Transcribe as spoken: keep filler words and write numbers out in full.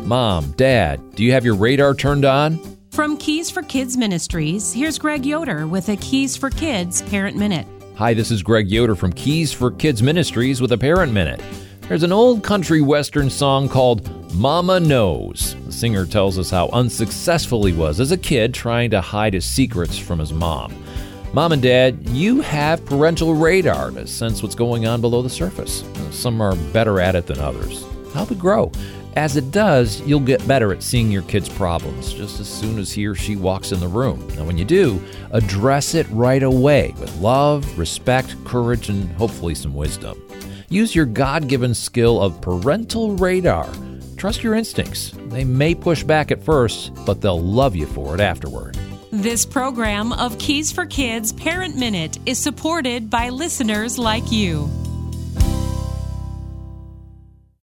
Mom, Dad, do you have your radar turned on? From Keys for Kids Ministries, here's Greg Yoder with a Keys for Kids Parent Minute. Hi, this is Greg Yoder from Keys for Kids Ministries with a Parent Minute. There's an old country western song called Mama Knows. The singer tells us how unsuccessful he was as a kid trying to hide his secrets from his mom. Mom and Dad, you have parental radar to sense what's going on below the surface. Some are better at it than others. Help it grow. As it does, you'll get better at seeing your kid's problems just as soon as he or she walks in the room. And when you do, address it right away with love, respect, courage, and hopefully some wisdom. Use your God-given skill of parental radar. Trust your instincts. They may push back at first, but they'll love you for it afterward. This program of Keys for Kids Parent Minute is supported by listeners like you.